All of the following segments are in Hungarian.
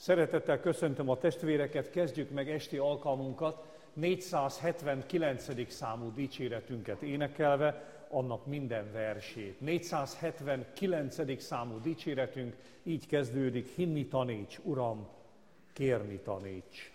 Szeretettel köszöntöm a testvéreket, kezdjük meg esti alkalmunkat 479. számú dicséretünket énekelve, annak minden versét. 479. számú dicséretünk így kezdődik: hinni taníts, Uram, kérni taníts.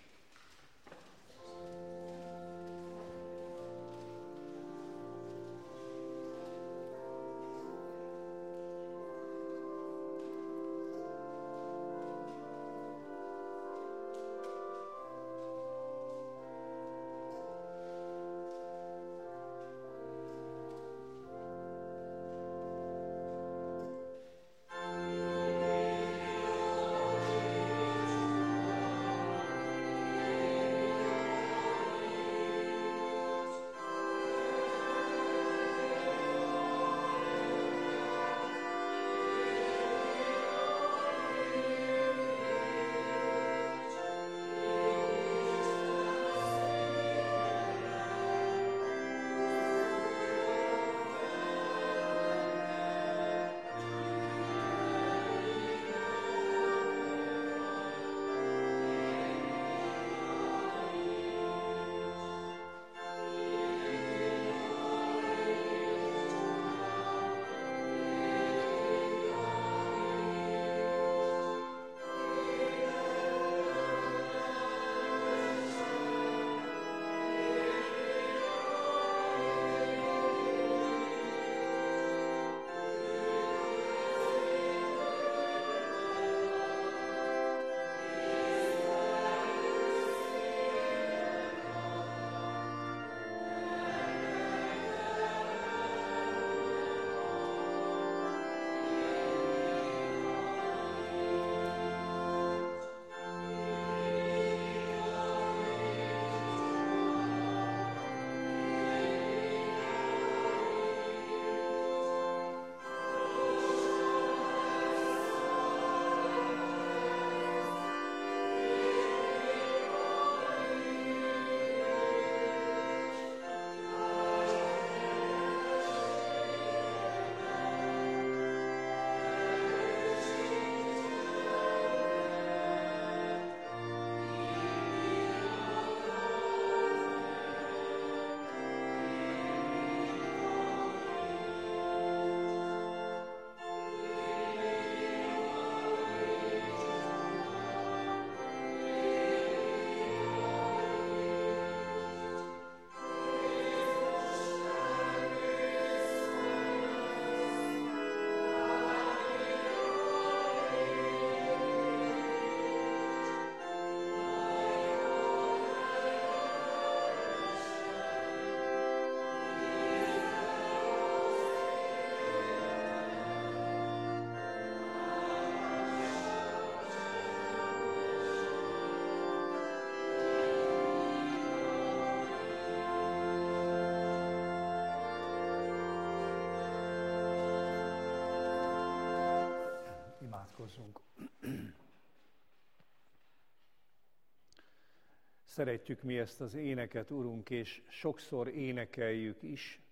Szeretjük mi ezt az éneket, Urunk, és sokszor énekeljük is.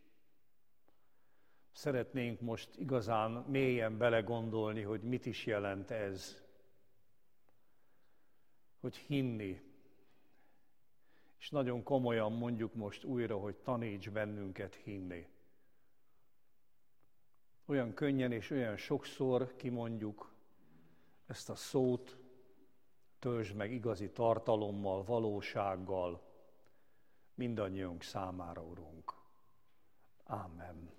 Szeretnénk most igazán mélyen belegondolni, hogy mit is jelent ez. Hogy hinni. És nagyon komolyan mondjuk most újra, hogy taníts bennünket hinni. Olyan könnyen és olyan sokszor kimondjuk ezt a szót, töltsd meg igazi tartalommal, valósággal, mindannyiunk számára, Urunk. Ámen.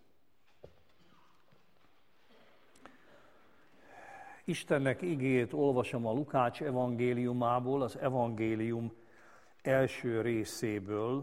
Istennek igéjét olvasom a Lukács evangéliumából, az evangélium első részéből,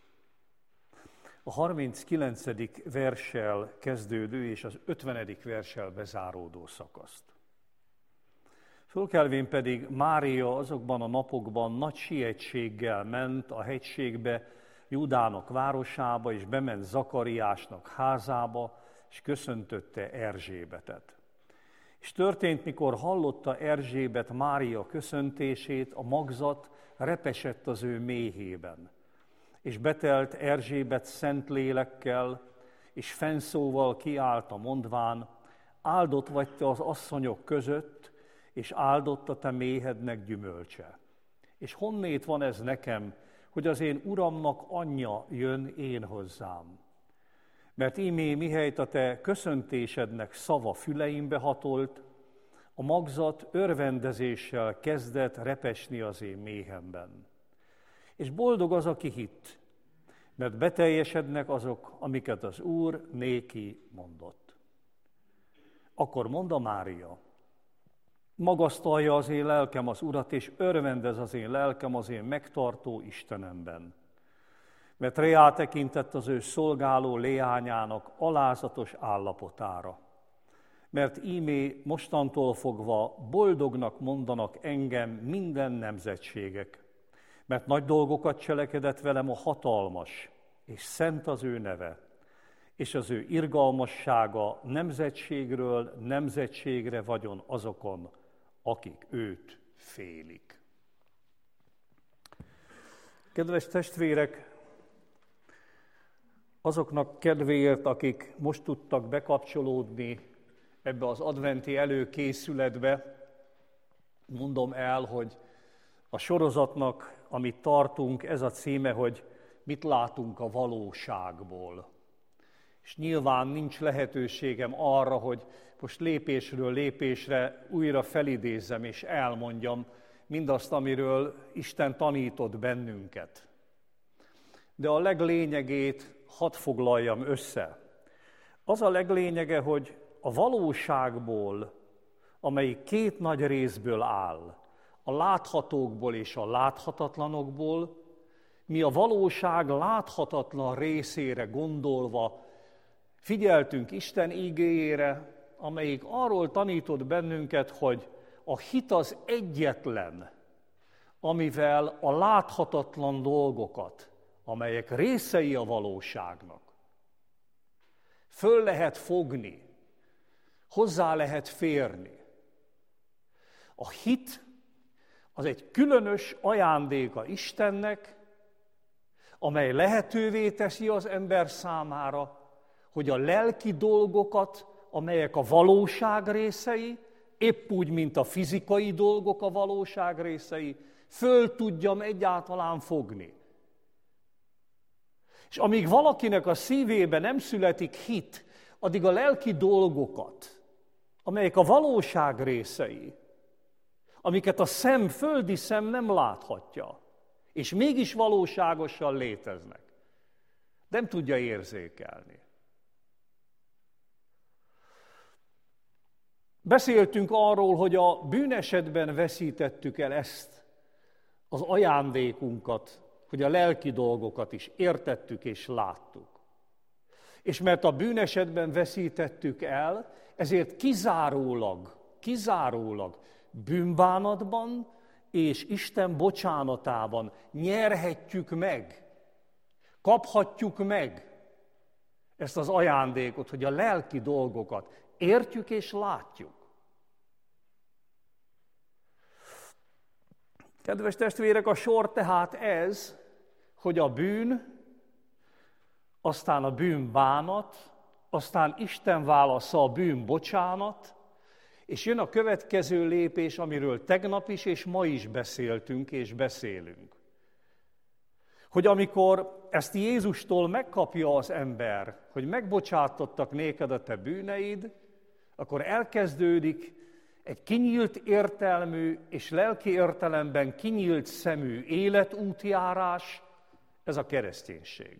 a 39. verssel kezdődő és az 50. verssel bezáródó szakaszt. Fölkelvén pedig Mária azokban a napokban nagy sietséggel ment a hegységbe, Júdának városába, és bement Zakariásnak házába, és köszöntötte Erzsébetet. És történt, mikor hallotta Erzsébet Mária köszöntését, a magzat repesett az ő méhében. És betelt Erzsébet szent lélekkel, és fennszóval kiállt a mondván: áldott vagy te az asszonyok között, és áldott a te méhednek gyümölcse. És honnét van ez nekem, hogy az én Uramnak anyja jön én hozzám? Mert ímé mihelyt a te köszöntésednek szava füleimbe hatolt, a magzat örvendezéssel kezdett repesni az én méhemben. És boldog az, aki hitt, mert beteljesednek azok, amiket az Úr néki mondott. Akkor mondta Mária, magasztalja az én lelkem az Urat, és örvendez az én lelkem az én megtartó Istenemben. Mert reá tekintett az ő szolgáló leányának alázatos állapotára. Mert ímé mostantól fogva boldognak mondanak engem minden nemzetségek, mert nagy dolgokat cselekedett velem a hatalmas, és szent az ő neve, és az ő irgalmassága nemzetségről nemzetségre vagyon azokon, akik őt félik. Kedves testvérek, azoknak kedvéért, akik most tudtak bekapcsolódni ebbe az adventi előkészületbe, mondom el, hogy a sorozatnak, amit tartunk, ez a címe, hogy mit látunk a valóságból. És nyilván nincs lehetőségem arra, hogy most lépésről lépésre újra felidézzem és elmondjam mindazt, amiről Isten tanított bennünket. De a leglényegét hadd foglaljam össze. Az a leglényege, hogy a valóságból, amelyik két nagy részből áll, a láthatókból és a láthatatlanokból, mi a valóság láthatatlan részére gondolva figyeltünk Isten igéjére, amelyik arról tanított bennünket, hogy a hit az egyetlen, amivel a láthatatlan dolgokat, amelyek részei a valóságnak, föl lehet fogni, hozzá lehet férni. A hit az egy különös ajándéka Istennek, amely lehetővé teszi az ember számára, hogy a lelki dolgokat, amelyek a valóság részei, épp úgy, mint a fizikai dolgok a valóság részei, föl tudjam egyáltalán fogni. És amíg valakinek a szívébe nem születik hit, addig a lelki dolgokat, amelyek a valóság részei, amiket a földi szem nem láthatja, és mégis valóságosan léteznek, nem tudja érzékelni. Beszéltünk arról, hogy a bűnesetben veszítettük el ezt az ajándékunkat, hogy a lelki dolgokat is értettük és láttuk. És mert a bűnesetben veszítettük el, ezért kizárólag bűnbánatban és Isten bocsánatában nyerhetjük meg, kaphatjuk meg ezt az ajándékot, hogy a lelki dolgokat értjük és látjuk. Kedves testvérek, a sor tehát ez, hogy a bűn, aztán a bűnbánat, aztán Isten válasza a bűnbocsánat, és jön a következő lépés, amiről tegnap is és ma is beszéltünk és beszélünk. Hogy amikor ezt Jézustól megkapja az ember, hogy megbocsátottak néked a te bűneid, akkor elkezdődik egy kinyílt értelmű és lelki értelemben kinyílt szemű életútjárás, ez a kereszténység.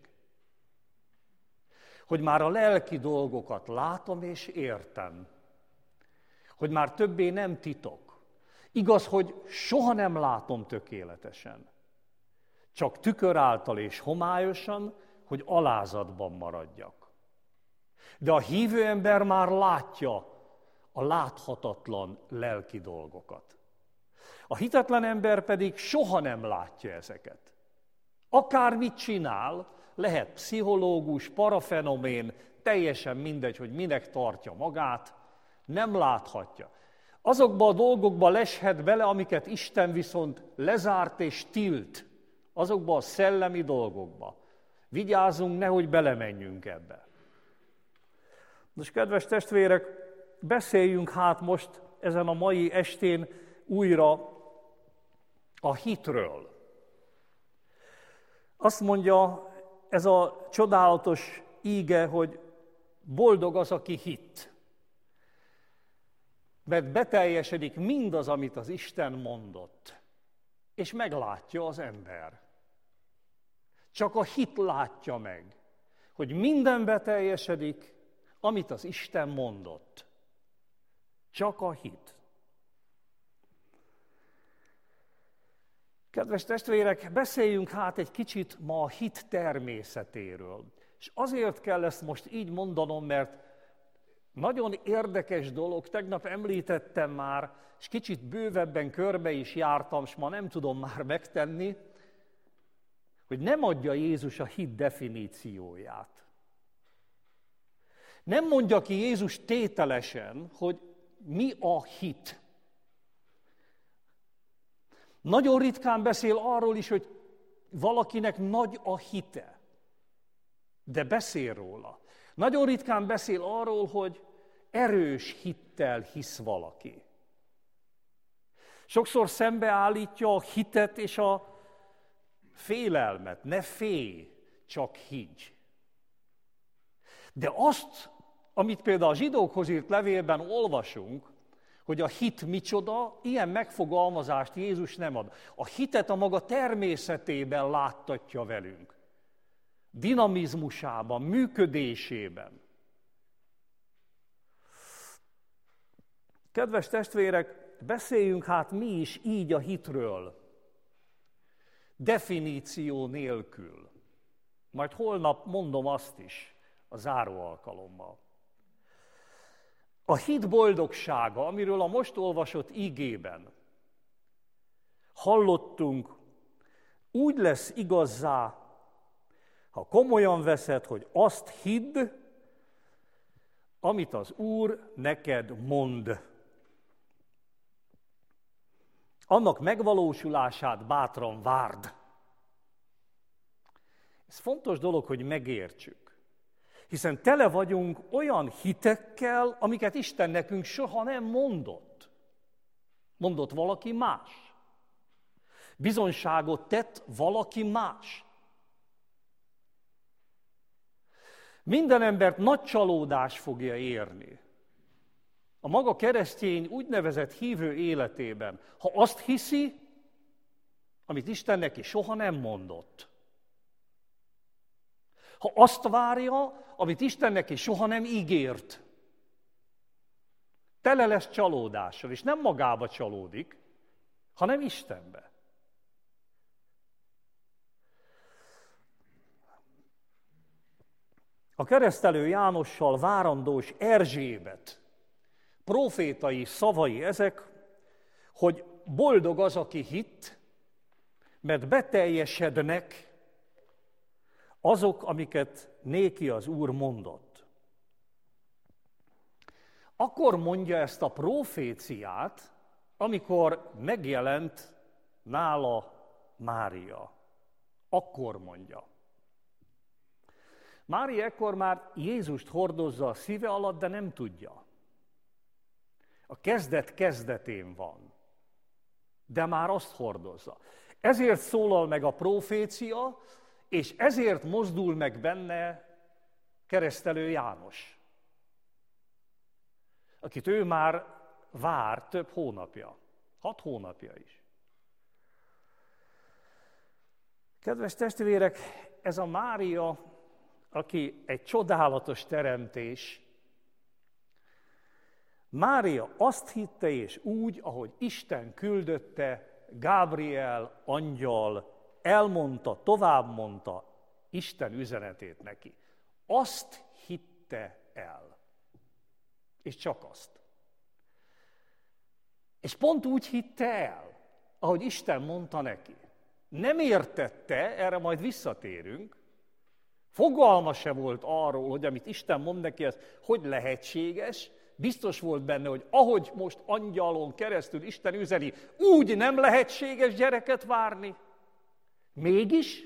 Hogy már a lelki dolgokat látom és értem, hogy már többé nem titok. Igaz, hogy soha nem látom tökéletesen, csak tükör által és homályosan, hogy alázatban maradjak. De a hívő ember már látja a láthatatlan lelki dolgokat. A hitetlen ember pedig soha nem látja ezeket. Akármit csinál, lehet pszichológus, parafenomén, teljesen mindegy, hogy minek tartja magát, nem láthatja. Azokba a dolgokba leshet bele, amiket Isten viszont lezárt és tilt, azokba a szellemi dolgokba. Vigyázzunk, nehogy belemenjünk ebbe. Most, kedves testvérek, beszéljünk hát most ezen a mai estén újra a hitről. Azt mondja ez a csodálatos íge, hogy boldog az, aki hitt. Mert beteljesedik mindaz, amit az Isten mondott. És meglátja az ember. Csak a hit látja meg, hogy minden beteljesedik, amit az Isten mondott. Csak a hit. Kedves testvérek, beszéljünk hát egy kicsit ma a hit természetéről. És azért kell ezt most így mondanom, mert nagyon érdekes dolog, tegnap említettem már, és kicsit bővebben körbe is jártam, és ma nem tudom már megtenni, hogy nem adja Jézus a hit definícióját. Nem mondja ki Jézus tételesen, hogy mi a hit. Nagyon ritkán beszél arról is, hogy valakinek nagy a hite, de beszél róla. Nagyon ritkán beszél arról, hogy erős hittel hisz valaki. Sokszor szembeállítja a hitet és a félelmet. Ne félj, csak higgy. De azt, amit például a zsidókhoz írt levélben olvasunk, hogy a hit micsoda, ilyen megfogalmazást Jézus nem ad. A hitet a maga természetében láttatja velünk. Dinamizmusában, működésében. Kedves testvérek, beszéljünk hát mi is így a hitről. Definíció nélkül. Majd holnap mondom azt is a záró alkalommal. A hit boldogsága, amiről a most olvasott ígében hallottunk, úgy lesz igazzá, ha komolyan veszed, hogy azt hidd, amit az Úr neked mond. Annak megvalósulását bátran várd. Ez fontos dolog, hogy megértsük. Hiszen tele vagyunk olyan hitekkel, amiket Isten nekünk soha nem mondott. Mondott valaki más. Bizonyságot tett valaki más. Minden embert nagy csalódás fogja érni. A maga keresztény úgynevezett hívő életében, ha azt hiszi, amit Isten neki soha nem mondott. Ha azt várja, amit Isten neki soha nem ígért. Tele lesz csalódással, és nem magába csalódik, hanem Istenbe. A keresztelő Jánossal várandós Erzsébet prófétai szavai ezek, hogy boldog az, aki hitt, mert beteljesednek azok, amiket néki az Úr mondott. Akkor mondja ezt a proféciát, amikor megjelent nála Mária. Akkor mondja. Mária ekkor már Jézust hordozza a szíve alatt, de nem tudja. A kezdet kezdetén van, de már azt hordozza. Ezért szólal meg a profécia, és ezért mozdul meg benne keresztelő János, akit ő már vár több hónapja, 6 hónapja is. Kedves testvérek, ez a Mária, aki egy csodálatos teremtés, Mária azt hitte és úgy, ahogy Isten küldötte, Gábriel angyal elmondta, továbbmondta Isten üzenetét neki. Azt hitte el. És csak azt. És pont úgy hitte el, ahogy Isten mondta neki. Nem értette, erre majd visszatérünk, fogalma se volt arról, hogy amit Isten mond neki, ez hogy lehetséges. Biztos volt benne, hogy ahogy most angyalon keresztül Isten üzeni, úgy nem lehetséges gyereket várni. Mégis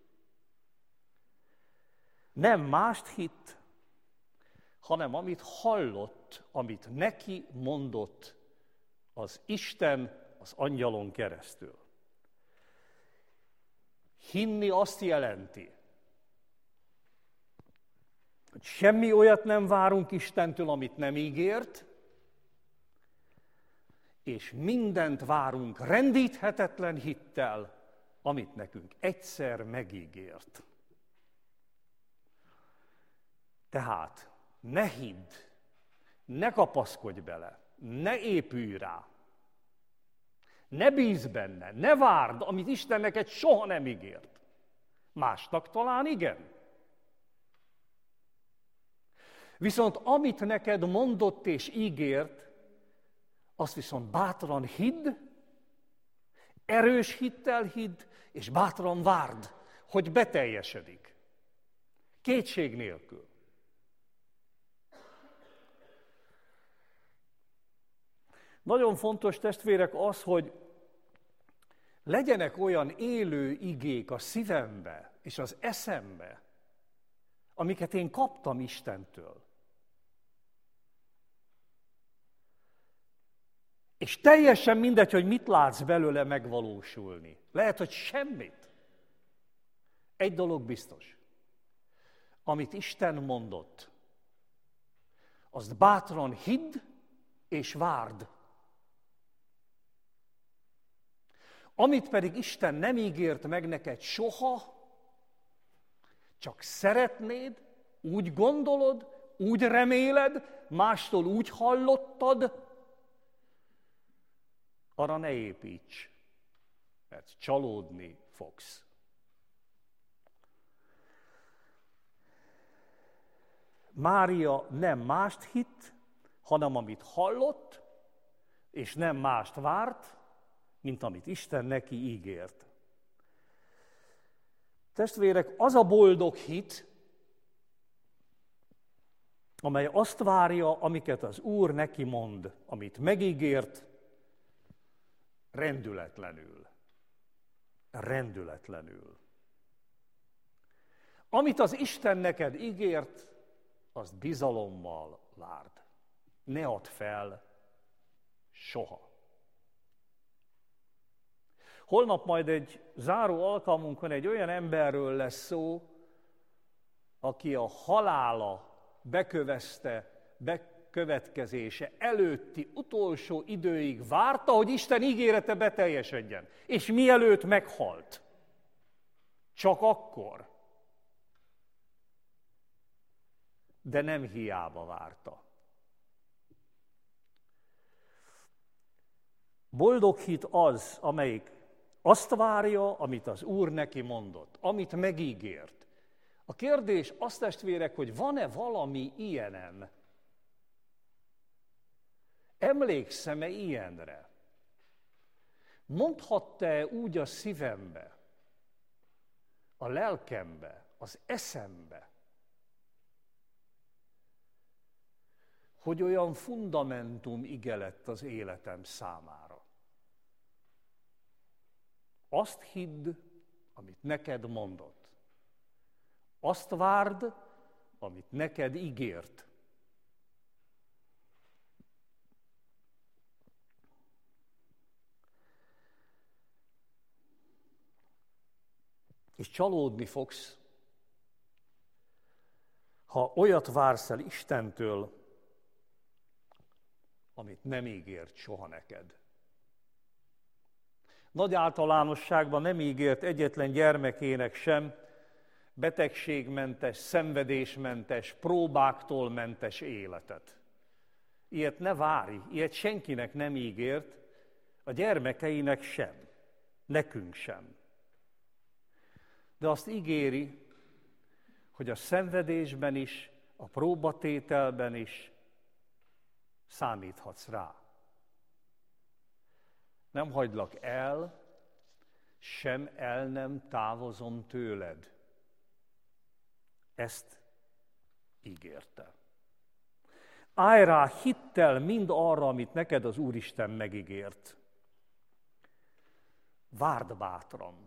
nem mást hitt, hanem amit hallott, amit neki mondott az Isten az angyalon keresztül. Hinni azt jelenti, hogy semmi olyat nem várunk Istentől, amit nem ígért, és mindent várunk rendíthetetlen hittel, amit nekünk egyszer megígért. Tehát ne hidd, ne kapaszkodj bele, ne épülj rá, ne bízz benne, ne várd, amit Isten neked soha nem ígért. Másnak talán igen. Viszont amit neked mondott és ígért, azt viszont bátran hidd, erős hittel hidd, és bátran várd, hogy beteljesedik. Kétség nélkül. Nagyon fontos, testvérek, az, hogy legyenek olyan élő igék a szívembe és az eszembe, amiket én kaptam Istentől. És teljesen mindegy, hogy mit látsz belőle megvalósulni. Lehet, hogy semmit. Egy dolog biztos. Amit Isten mondott, azt bátran hidd és várd. Amit pedig Isten nem ígért meg neked soha, csak szeretnéd, úgy gondolod, úgy reméled, mástól úgy hallottad, arra ne építs, mert csalódni fogsz. Mária nem mást hitt, hanem amit hallott, és nem mást várt, mint amit Isten neki ígért. Testvérek, az a boldog hit, amely azt várja, amiket az Úr neki mond, amit megígért, rendületlenül. Rendületlenül. Amit az Isten neked ígért, azt bizalommal várd. Ne add fel soha. Holnap majd egy záró alkalmunkon egy olyan emberről lesz szó, aki a halála bekövetkezése előtti utolsó időig várta, hogy Isten ígérete beteljesedjen. És mielőtt meghalt. Csak akkor. De nem hiába várta. Boldog hit az, amelyik azt várja, amit az Úr neki mondott, amit megígért. A kérdés az, testvérek, hogy van-e valami ilyenem? Emlékszem-e ilyenre? Mondhatta-e úgy a szívembe, a lelkembe, az eszembe, hogy olyan fundamentum ige lett az életem számára? Azt hidd, amit neked mondott. Azt várd, amit neked ígért. És csalódni fogsz, ha olyat vársz el Istentől, amit nem ígért soha neked. Nagy általánosságban nem ígért egyetlen gyermekének sem betegségmentes, szenvedésmentes, próbáktól mentes életet. Ilyet ne várj, ilyet senkinek nem ígért, a gyermekeinek sem, nekünk sem. De azt ígéri, hogy a szenvedésben is, a próbatételben is számíthatsz rá. Nem hagylak el, sem el nem távozom tőled. Ezt ígérte. Állj rá hittel mind arra, amit neked az Úristen megígért. Várd bátran.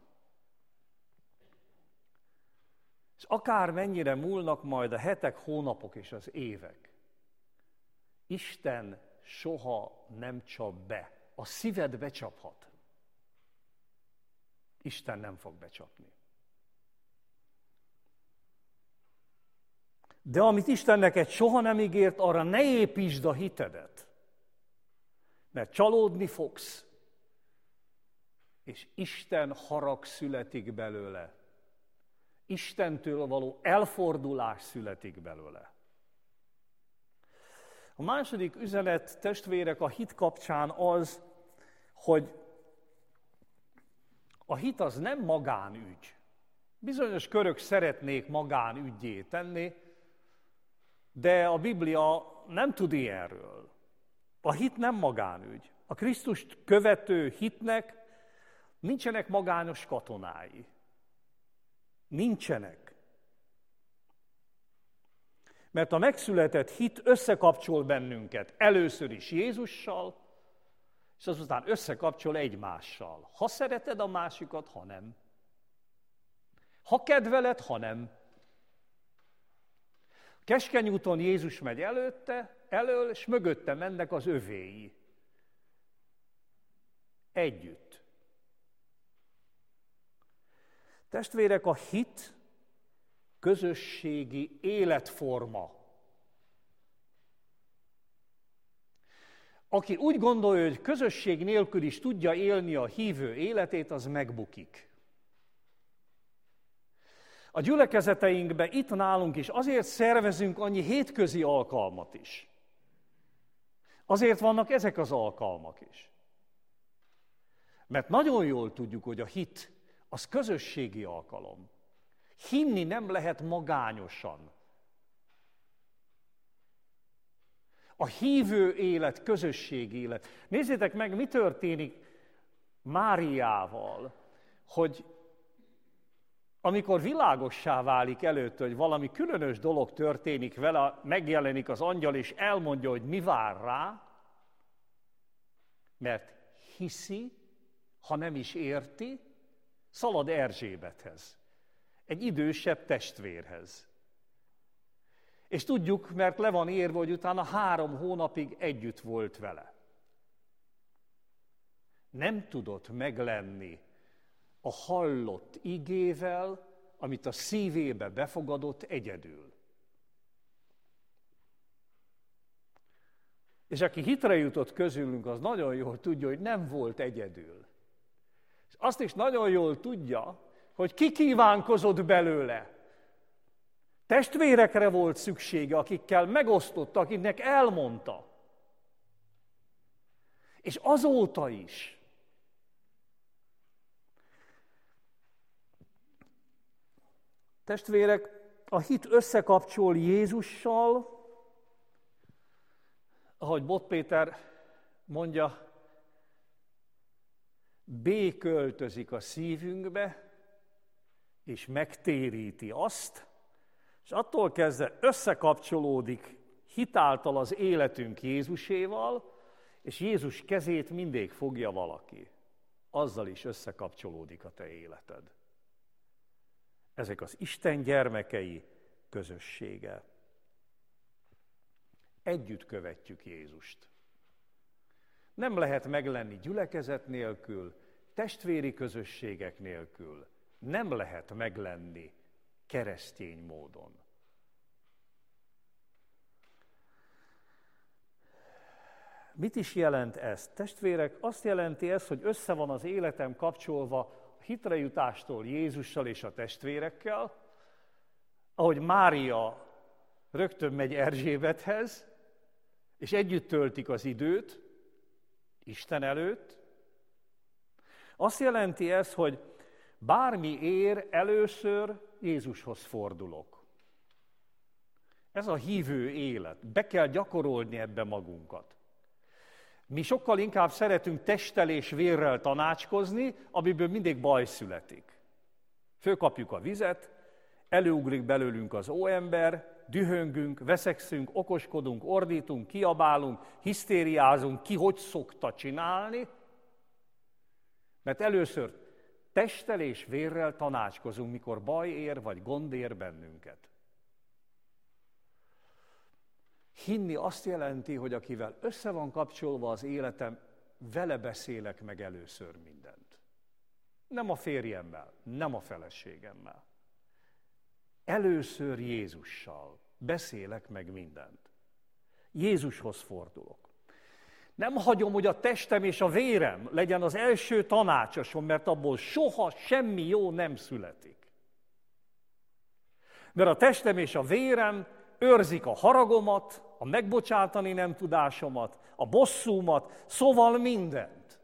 És akármennyire múlnak majd a hetek, hónapok és az évek, Isten soha nem csap be. a szíved becsaphat. Isten nem fog becsapni. De amit Isten neked soha nem ígért, arra ne építsd a hitedet. Mert csalódni fogsz, és Isten harag születik belőle. Istentől való elfordulás születik belőle. A második üzenet, testvérek, a hit kapcsán az, hogy a hit az nem magánügy. Bizonyos körök szeretnék magánüggyé tenni, de a Biblia nem tud ilyenről. A hit nem magánügy. A Krisztust követő hitnek nincsenek magányos katonái. Nincsenek. Mert a megszületett hit összekapcsol bennünket először is Jézussal, és azután összekapcsol egymással. Ha szereted a másikat, ha nem. Ha kedveled, ha nem. Keskeny úton Jézus megy elől, és mögötte mennek az övéi. Együtt. Testvérek, a hit közösségi életforma. Aki úgy gondolja, hogy közösség nélkül is tudja élni a hívő életét, az megbukik. A gyülekezeteinkben, itt nálunk is azért szervezünk annyi hétközi alkalmat is. Azért vannak ezek az alkalmak is. Mert nagyon jól tudjuk, hogy a hit az közösségi alkalom. Hinni nem lehet magányosan. A hívő élet, közösségi élet. Nézzétek meg, mi történik Máriával, hogy amikor világossá válik előtte, hogy valami különös dolog történik vele, megjelenik az angyal, és elmondja, hogy mi vár rá, mert hiszi, ha nem is érti, szalad Erzsébethez, egy idősebb testvérhez. És tudjuk, mert le van írva, hogy utána 3 hónapig együtt volt vele. Nem tudott meglenni a hallott igével, amit a szívébe befogadott egyedül. És aki hitre jutott közülünk, az nagyon jól tudja, hogy nem volt egyedül. És azt is nagyon jól tudja, hogy ki kívánkozott belőle. Testvérekre volt szüksége, akikkel megosztotta, akiknek elmondta. És azóta is. Testvérek, a hit összekapcsol Jézussal, ahogy Bot Péter mondja, beköltözik a szívünkbe, és megtéríti azt, és attól kezdve összekapcsolódik hitáltal az életünk Jézuséval, és Jézus kezét mindig fogja valaki. Azzal is összekapcsolódik a te életed. Ezek az Isten gyermekei közössége. Együtt követjük Jézust. Nem lehet meglenni gyülekezet nélkül, testvéri közösségek nélkül. Nem lehet meglenni keresztény módon. Mit is jelent ez? Testvérek, azt jelenti ez, hogy össze van az életem kapcsolva a hitrejutástól Jézussal és a testvérekkel, ahogy Mária rögtön megy Erzsébethez, és együtt töltik az időt Isten előtt. Azt jelenti ez, hogy bármi ér, először Jézushoz fordulok. Ez a hívő élet. Be kell gyakorolni ebbe magunkat. Mi sokkal inkább szeretünk testtel és vérrel tanácskozni, amiből mindig baj születik. Fölkapjuk a vizet, előugrik belőlünk az óember, dühöngünk, veszekszünk, okoskodunk, ordítunk, kiabálunk, hisztériázunk, ki hogy szokta csinálni, mert először testtel és vérrel tanácskozunk, mikor baj ér vagy gond ér bennünket. Hinni azt jelenti, hogy akivel össze van kapcsolva az életem, vele beszélek meg először mindent. Nem a férjemmel, nem a feleségemmel. Először Jézussal beszélek meg mindent. Jézushoz fordulok. Nem hagyom, hogy a testem és a vérem legyen az első tanácsosom, mert abból soha semmi jó nem születik. Mert a testem és a vérem őrzik a haragomat, a megbocsátani nem tudásomat, a bosszúmat, szóval mindent.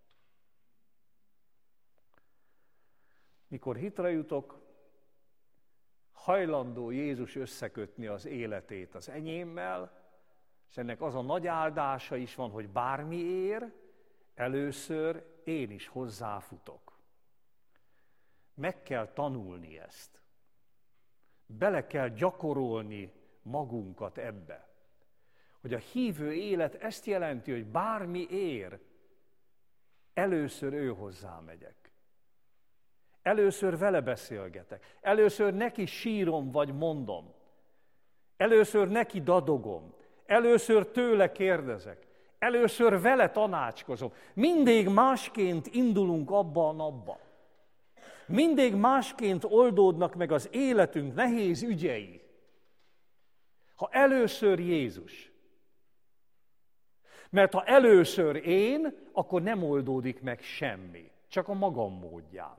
Mikor hitre jutok, hajlandó Jézus összekötni az életét az enyémmel, és ennek az a nagy áldása is van, hogy bármi ér, először én is hozzáfutok. Meg kell tanulni ezt. Bele kell gyakorolni magunkat ebbe. Hogy a hívő élet ezt jelenti, hogy bármi ér, először ő hozzá megyek. Először vele beszélgetek. Először neki sírom vagy mondom. Először neki dadogom. Először tőle kérdezek. Először vele tanácskozom. Mindig másként indulunk abba a napba. Mindig másként oldódnak meg az életünk nehéz ügyei. Ha először Jézus. Mert ha először én, akkor nem oldódik meg semmi. Csak a magam módján.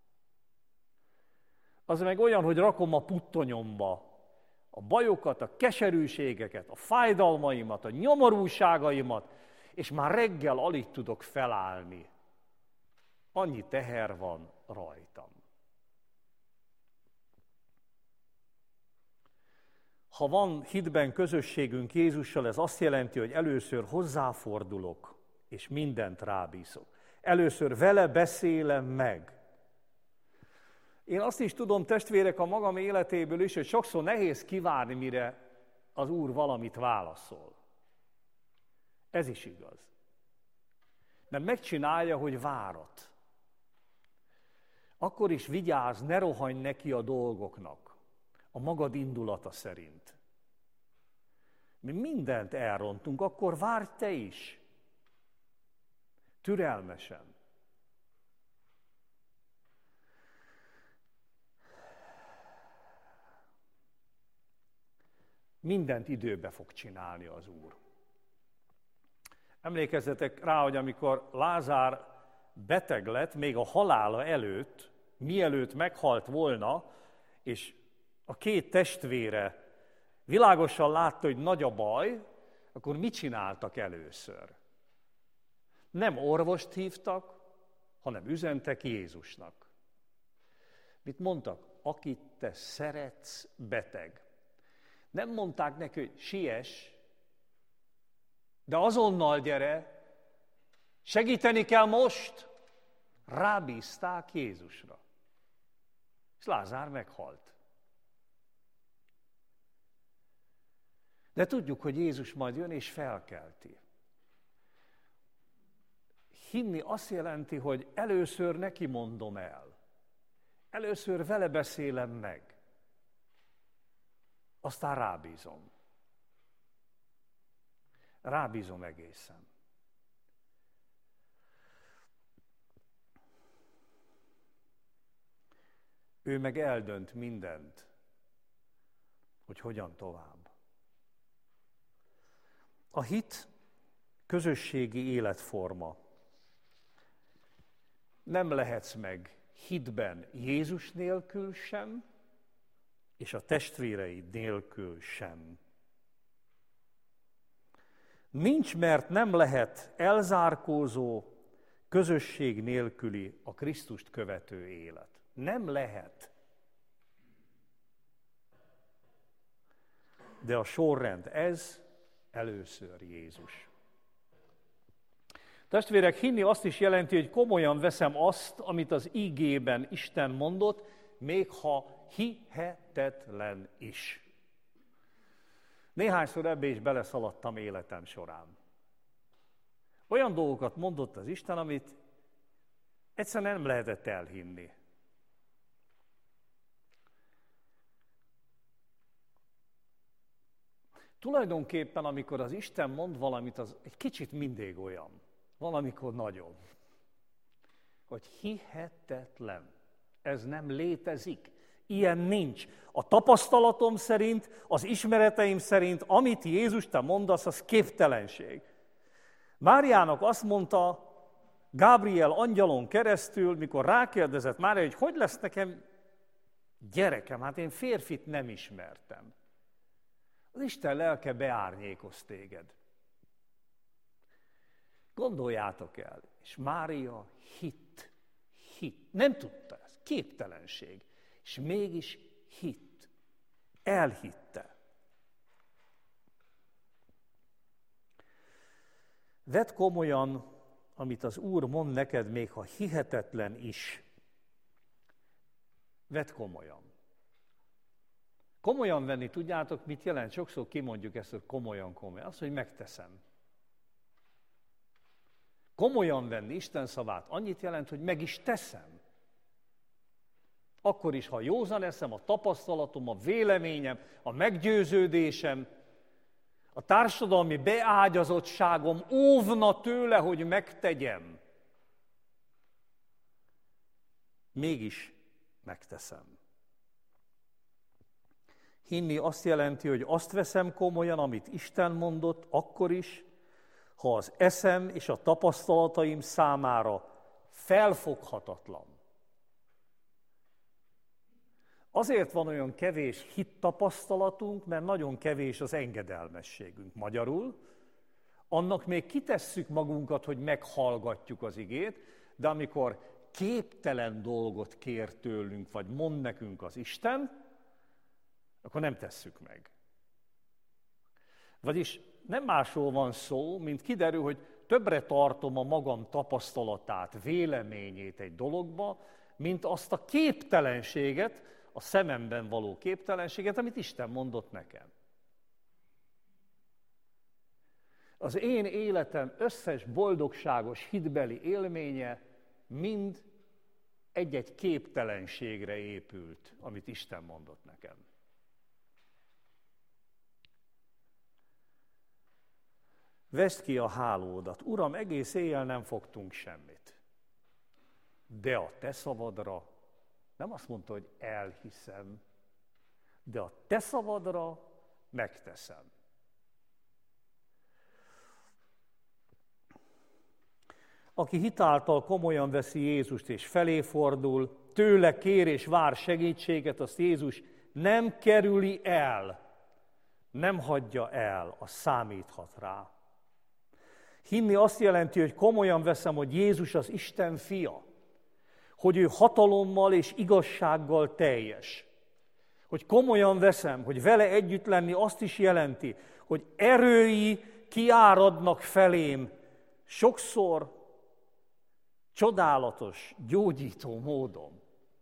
Az meg olyan, hogy rakom a puttonyomba a bajokat, a keserűségeket, a fájdalmaimat, a nyomorúságaimat, és már reggel alig tudok felállni. Annyi teher van rajtam. Ha van hitben közösségünk Jézussal, ez azt jelenti, hogy először hozzáfordulok, és mindent rábízok. Először vele beszélem meg. Én azt is tudom, testvérek, a magam életéből is, hogy sokszor nehéz kivárni, mire az Úr valamit válaszol. Ez is igaz. Mert megcsinálja, hogy várat. Akkor is vigyázz, ne rohanj neki a dolgoknak, a magad indulata szerint. Mi mindent elrontunk, akkor várj te is. Türelmesen. Mindent időbe fog csinálni az Úr. Emlékezzetek rá, hogy amikor Lázár beteg lett, még a halála előtt, mielőtt meghalt volna, és a két testvére világosan látta, hogy nagy a baj, akkor mit csináltak először? Nem orvost hívtak, hanem üzentek Jézusnak. Mit mondtak? Akit te szeretsz, beteg. Nem mondták neki, hogy siess, de azonnal gyere, segíteni kell most. Rábízták Jézusra. És Lázár meghalt. De tudjuk, hogy Jézus majd jön és felkelti. Hinni azt jelenti, hogy először neki mondom el. Először vele beszélem meg. Aztán rábízom. Rábízom egészen. Ő meg eldönt mindent, hogy hogyan tovább. A hit közösségi életforma. Nem lehetsz meg hitben Jézus nélkül sem, és a testvéreid nélkül sem. Nincs, mert nem lehet elzárkózó, közösség nélküli a Krisztust követő élet. Nem lehet. De a sorrend ez, először Jézus. Testvérek, hinni azt is jelenti, hogy komolyan veszem azt, amit az igében Isten mondott, még ha hihetetlen is. Néhányszor ebbe is beleszaladtam életem során. Olyan dolgokat mondott az Isten, amit egyszerűen nem lehetett elhinni. Tulajdonképpen, amikor az Isten mond valamit, az egy kicsit mindig olyan. Valamikor nagyon. Hogy hihetetlen. Ez nem létezik. Ilyen nincs. A tapasztalatom szerint, az ismereteim szerint, amit Jézus te mondasz, az képtelenség. Máriának azt mondta Gábriel angyalon keresztül, mikor rákérdezett Mária, hogy lesz nekem gyerekem, hát én férfit nem ismertem. Az Isten lelke beárnyékoz téged. Gondoljátok el, és Mária hitt. Nem tudta ezt, képtelenség. És mégis hitt, elhitte. Vedd komolyan, amit az Úr mond neked, még ha hihetetlen is. Vedd komolyan. Komolyan venni, tudjátok, mit jelent? Sokszor kimondjuk ezt, hogy komolyan. Azt, hogy megteszem. Komolyan venni Isten szavát annyit jelent, hogy meg is teszem. Akkor is, ha józan eszem, a tapasztalatom, a véleményem, a meggyőződésem, a társadalmi beágyazottságom óvna tőle, hogy megtegyem. Mégis megteszem. Hinni azt jelenti, hogy azt veszem komolyan, amit Isten mondott, akkor is, ha az eszem és a tapasztalataim számára felfoghatatlan. Azért van olyan kevés hittapasztalatunk, mert nagyon kevés az engedelmességünk. Magyarul, annak még kitesszük magunkat, hogy meghallgatjuk az igét, de amikor képtelen dolgot kér tőlünk, vagy mond nekünk az Isten, akkor nem tesszük meg. Vagyis nem másról van szó, mint kiderül, hogy többre tartom a magam tapasztalatát, véleményét egy dologba, mint azt a képtelenséget, a szememben való képtelenséget, amit Isten mondott nekem. Az én életem összes boldogságos, hitbeli élménye mind egy-egy képtelenségre épült, amit Isten mondott nekem. Vesd ki a hálódat. Uram, egész éjjel nem fogtunk semmit. De a te szavadra, nem azt mondta, hogy elhiszem, de a te szavadra megteszem. Aki hitáltal komolyan veszi Jézust és felé fordul, tőle kér és vár segítséget, azt Jézus nem kerüli el, nem hagyja el, az számíthat rá. Hinni azt jelenti, hogy komolyan veszem, hogy Jézus az Isten fia, hogy ő hatalommal és igazsággal teljes. Hogy komolyan veszem, hogy vele együtt lenni azt is jelenti, hogy erői kiáradnak felém, sokszor csodálatos, gyógyító módon.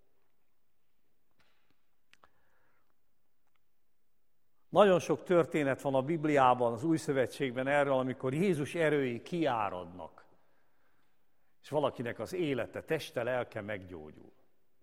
Nagyon sok történet van a Bibliában, az Új Szövetségben erről, amikor Jézus erői kiáradnak, és valakinek az élete, teste, lelke meggyógyul.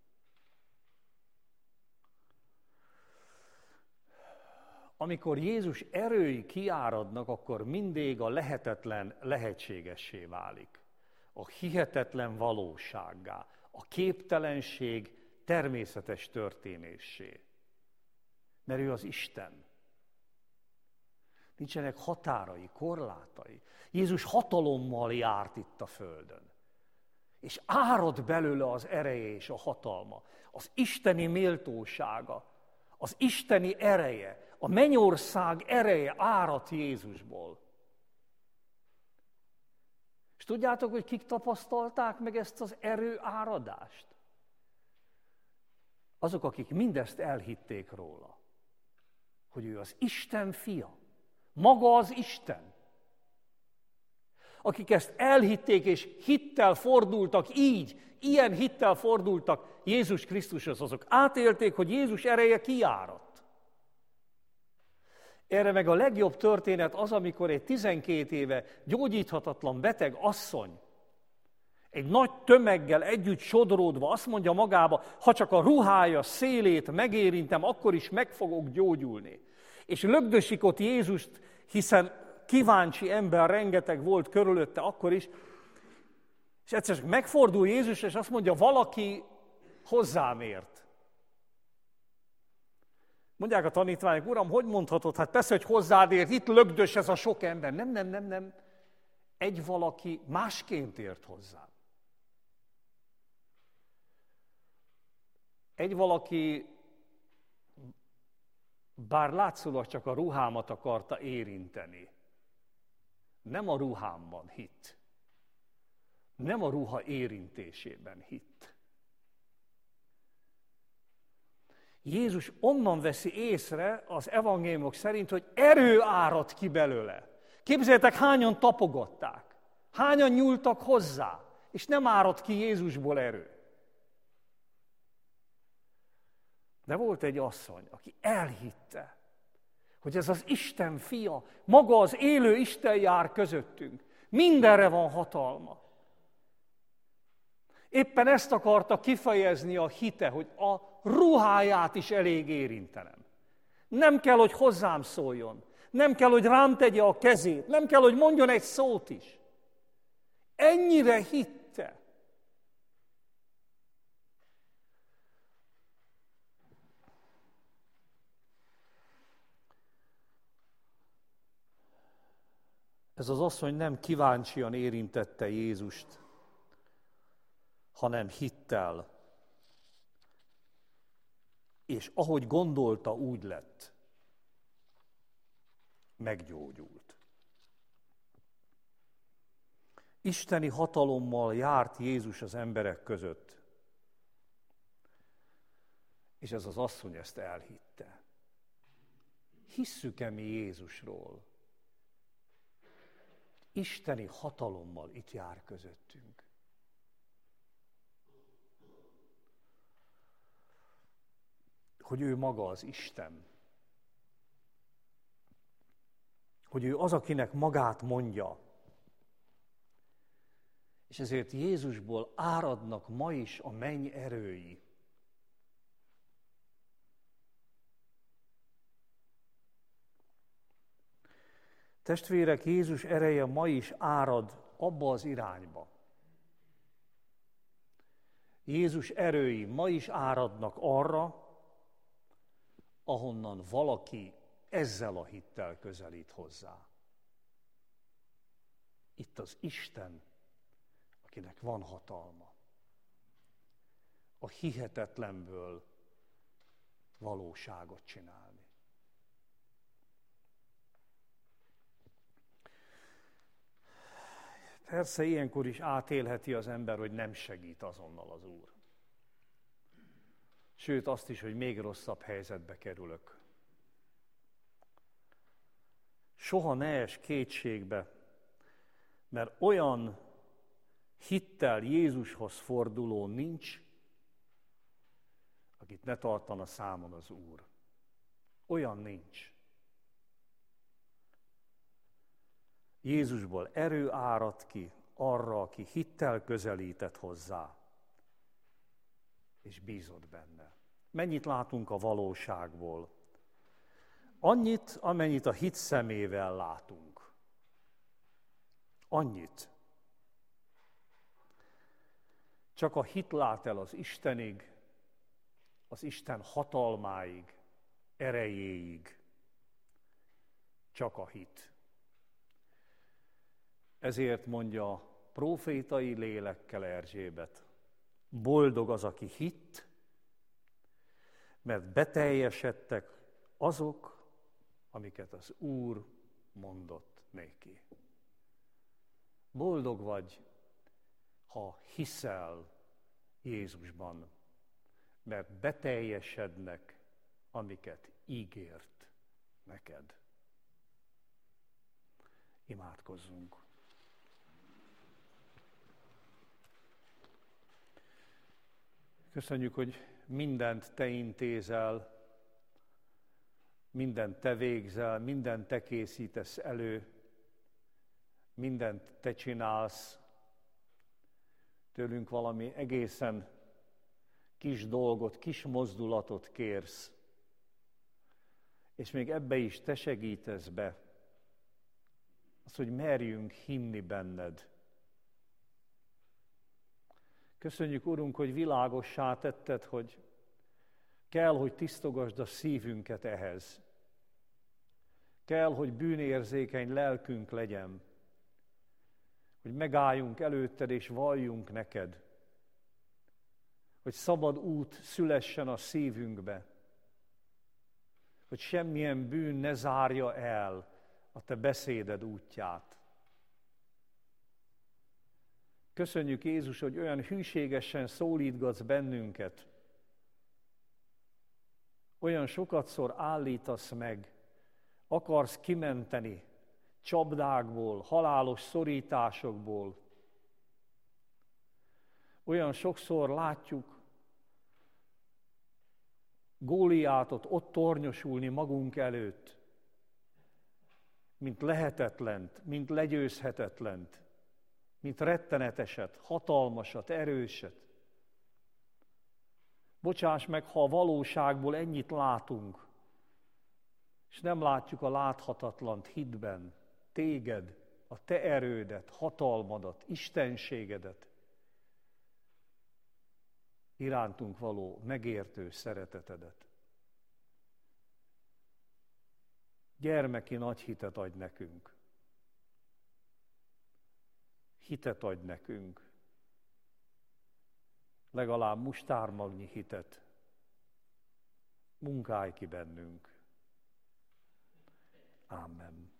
Amikor Jézus erői kiáradnak, akkor mindig a lehetetlen lehetségessé válik. A hihetetlen valósággá, a képtelenség természetes történéssé. Mert ő az Isten. Nincsenek határai, korlátai. Jézus hatalommal járt itt a földön. És árad belőle az ereje és a hatalma, az isteni méltósága, az isteni ereje, a mennyország ereje áradt Jézusból. És tudjátok, hogy kik tapasztalták meg ezt az erő áradást? Azok, akik mindezt elhitték róla, hogy ő az Isten fia, maga az Isten. Akik ezt elhitték és hittel fordultak így, ilyen hittel fordultak Jézus Krisztushoz, azok átélték, hogy Jézus ereje kiáradt. Erre meg a legjobb történet az, amikor egy 12 éve gyógyíthatatlan beteg asszony egy nagy tömeggel együtt sodródva azt mondja magába, ha csak a ruhája szélét megérintem, akkor is meg fogok gyógyulni. És lögdösik ott Jézust, hiszen kíváncsi ember rengeteg volt körülötte akkor is, És egyszer csak megfordul Jézus, és azt mondja, valaki hozzám ért. Mondják a tanítványok, Uram, hogy mondhatod? Hát persze, hogy hozzád ért, itt lögdös ez a sok ember. Nem. Egy valaki másként ért hozzám. Egy valaki, bár látszólag csak a ruhámat akarta érinteni, nem a ruhámban hitt. Nem a ruha érintésében hitt. Jézus onnan veszi észre az evangéliumok szerint, hogy erő árad ki belőle. Képzeljétek, hányan tapogatták, hányan nyúltak hozzá, és nem árad ki Jézusból erő. De volt egy asszony, aki elhitte, hogy ez az Isten fia, maga az élő Isten jár közöttünk. Mindenre van hatalma. Éppen ezt akarta kifejezni a hite, hogy a ruháját is elég érintenem. Nem kell, hogy hozzám szóljon. Nem kell, hogy rám tegye a kezét. Nem kell, hogy mondjon egy szót is. Ennyire hitte. Ez az asszony nem kíváncsian érintette Jézust, hanem hittel. És ahogy gondolta, úgy lett. Meggyógyult. Isteni hatalommal járt Jézus az emberek között. És ez az asszony ezt elhitte. Hisszük-e mi Jézusról? Isteni hatalommal itt jár közöttünk. Hogy ő maga az Isten. Hogy ő az, akinek magát mondja. És ezért Jézusból áradnak ma is a menny erői. Testvérek, Jézus ereje ma is árad abba az irányba. Jézus erői ma is áradnak arra, ahonnan valaki ezzel a hittel közelít hozzá. Itt az Isten, akinek van hatalma. A hihetetlenből valóságot csinálni. Persze ilyenkor is átélheti az ember, hogy nem segít azonnal az Úr. Sőt, azt is, hogy még rosszabb helyzetbe kerülök. Soha ne es kétségbe, mert olyan hittel Jézushoz forduló nincs, akit ne tartana számon az Úr. Olyan nincs. Jézusból erő árad ki arra, aki hittel közelített hozzá, és bízott benne. Mennyit látunk a valóságból? Annyit, amennyit a hit szemével látunk. Annyit. Csak a hit lát el az Istenig, az Isten hatalmáig, erejéig. Csak a hit. Ezért mondja prófétai lélekkel Erzsébet, boldog az, aki hitt, mert beteljesedtek azok, amiket az Úr mondott néki. Boldog vagy, ha hiszel Jézusban, mert beteljesednek, amiket ígért neked. Imádkozzunk. Köszönjük, hogy mindent Te intézel, mindent Te végzel, mindent Te készítesz elő, mindent Te csinálsz. Tőlünk valami egészen kis dolgot, kis mozdulatot kérsz, és még ebbe is Te segítesz be. Az, hogy merjünk hinni benned. Köszönjük, Urunk, hogy világossá tetted, hogy kell, hogy tisztogasd a szívünket ehhez. Kell, hogy bűnérzékeny lelkünk legyen, hogy megálljunk előtted és valljunk neked, hogy szabad út szülessen a szívünkbe, hogy semmilyen bűn ne zárja el a te beszéded útját. Köszönjük, Jézus, hogy olyan hűségesen szólítgatsz bennünket, olyan sokatszor állítasz meg, akarsz kimenteni csapdákból, halálos szorításokból. Olyan sokszor látjuk Góliátot ott tornyosulni magunk előtt, mint lehetetlent, mint legyőzhetetlent, mint retteneteset, hatalmasat, erőset. Bocsáss meg, ha a valóságból ennyit látunk, és nem látjuk a láthatatlant hitben, téged, a te erődet, hatalmadat, istenségedet, irántunk való megértő szeretetedet. Gyermeki nagy hitet adj nekünk. Hitet adj nekünk. Legalább mustármagnyi hitet. Munkálj ki bennünk. Amen.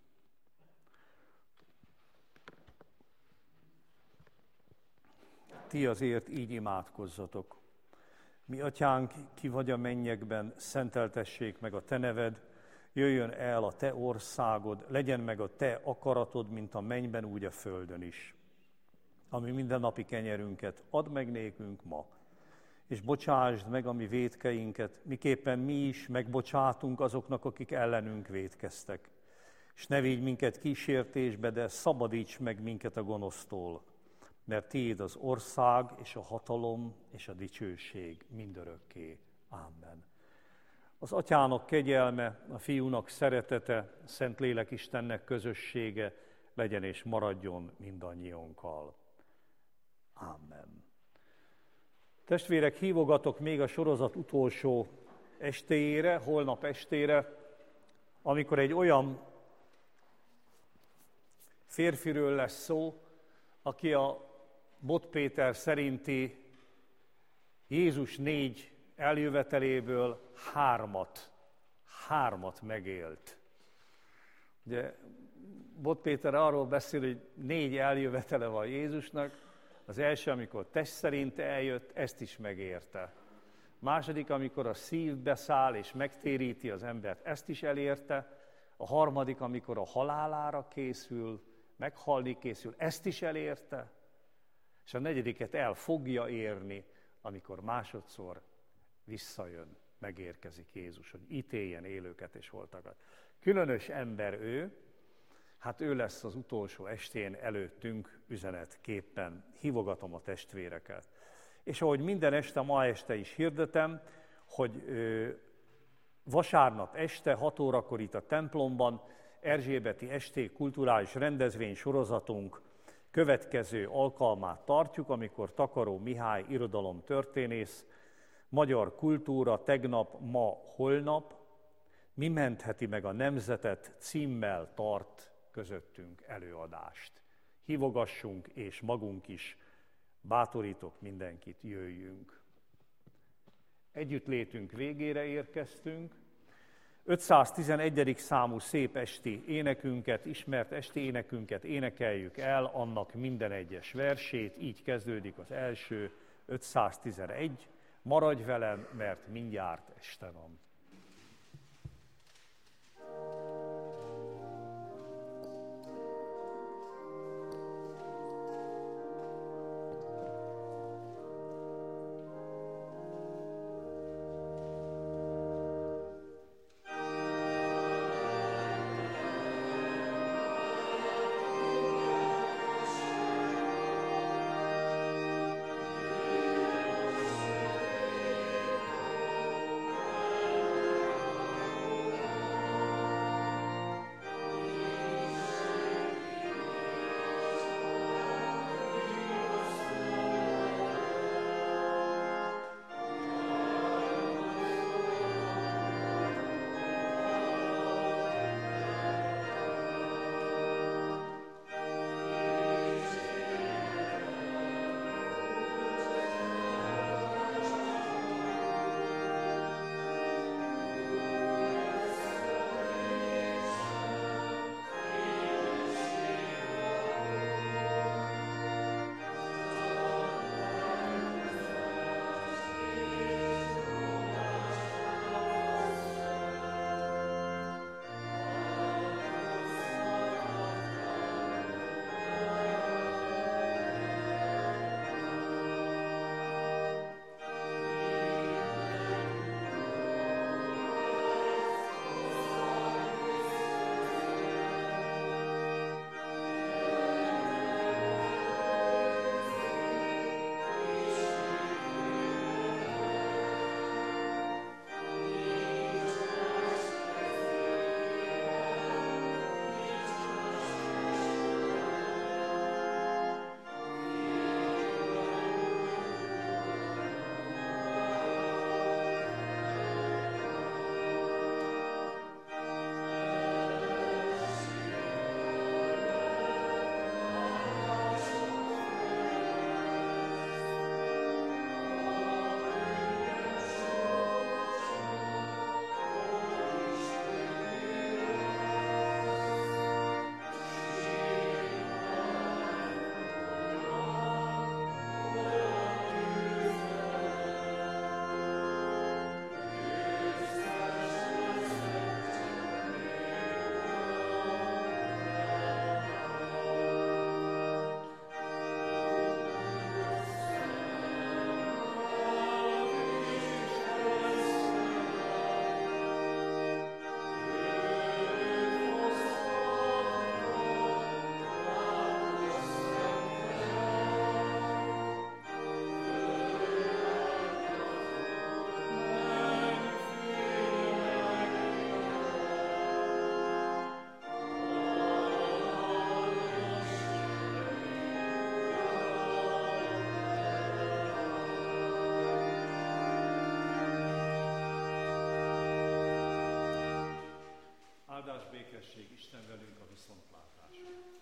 Ti azért így imádkozzatok. Mi atyánk, ki vagy a mennyekben, szenteltessék meg a te neved, jöjjön el a te országod, legyen meg a te akaratod, mint a mennyben, úgy a földön is. Ami mindennapi kenyerünket add meg nékünk ma, és bocsásd meg a mi vétkeinket, miképpen mi is megbocsátunk azoknak, akik ellenünk vétkeztek. És ne vigy minket kísértésbe, de szabadíts meg minket a gonosztól, mert tiéd az ország, és a hatalom, és a dicsőség mindörökké. Amen. Az Atyának kegyelme, a Fiúnak szeretete, a Szentlélek Istennek közössége legyen és maradjon mindannyiunkkal. Amen. Testvérek, hívogatok még a sorozat utolsó estéjére, holnap estére, amikor egy olyan férfiről lesz szó, aki a Bot Péter szerinti Jézus 4 eljöveteléből hármat megélt. Ugye Bot Péter arról beszél, hogy 4 eljövetele van Jézusnak. Az első, amikor test szerint eljött, ezt is megérte. Második, amikor a szívbe száll és megtéríti az embert, ezt is elérte. A harmadik, amikor a halálára készül, meghalni készül, ezt is elérte. És a negyediket el fogja érni, amikor másodszor visszajön, megérkezik Jézus, hogy ítéljen élőket és holtakat. Különös ember ő, hát ő lesz az utolsó estén előttünk üzenetképpen. Hívogatom a testvéreket. És ahogy minden este, ma este is hirdetem, hogy vasárnap este, 6 órakor itt a templomban Erzsébeti esték kulturális rendezvény sorozatunk következő alkalmát tartjuk, amikor Takaró Mihály irodalomtörténész, magyar kultúra tegnap, ma, holnap, Mi mentheti meg a nemzetet címmel tart közöttünk előadást. Hívogassunk, és magunk is bátorítok mindenkit, jöjjünk. Együttlétünk végére érkeztünk. 511. számú szép esti énekünket, ismert esti énekünket énekeljük el, annak minden egyes versét, így kezdődik az első, 511. Maradj velem, mert mindjárt este van. Áldás békesség, Isten velünk a viszontlátásra.